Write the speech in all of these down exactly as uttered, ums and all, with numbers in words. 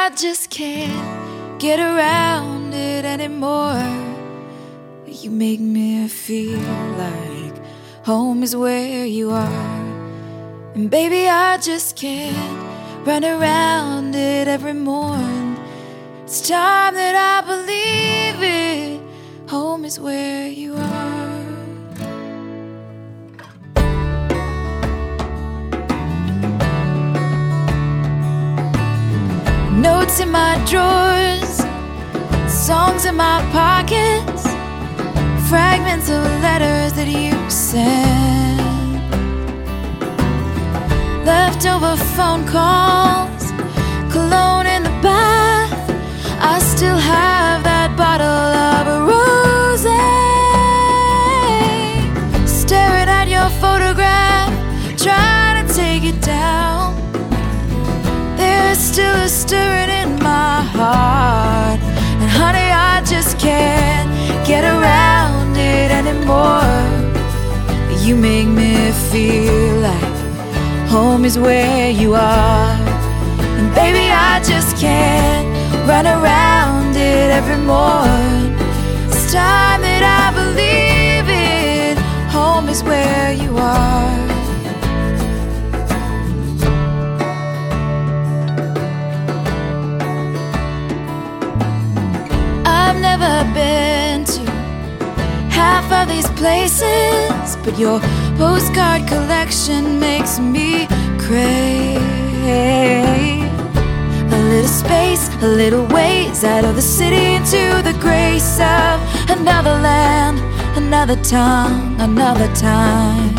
I just can't get around it anymore. You make me feel like home is where you are. And baby, I just can't run around it every morning. It's time that I believe it. Home is where you are. Notes in my drawers, songs in my pockets, fragments of letters that you sent, leftover phone calls, cologne in the bath. I still have that bottle of rosé, staring at your photograph, trying to take it down. There's still a stirring in my heart, and honey, I just can't get around it anymore. You make me feel like home is where you are. And baby, I just can't run around it every morning. It's time that I believe it. Home is where you are. I've never been to half of these places, but your postcard collection makes me crave a little space, a little ways out of the city into the grace of another land, another tongue, another time.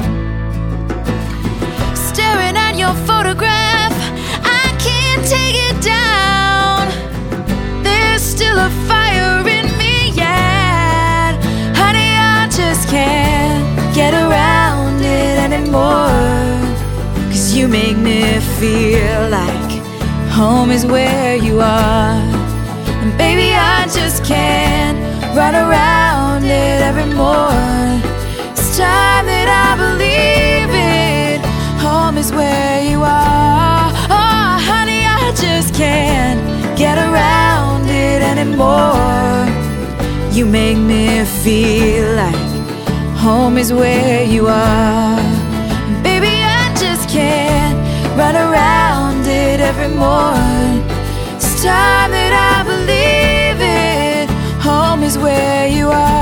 Staring at your photograph, I can't take it down. There's still a fire in me yet. Honey, I just can't get around it anymore. Cause you make me feel like home is where you are. And baby, I just can't run around it every morning. It's time that I believe it. Home is where you are. Oh, honey, I just can't get around it anymore. You make me feel like home is where you are. And baby, I just can't run around it every morning. It's time that I believe it. Home is where you are.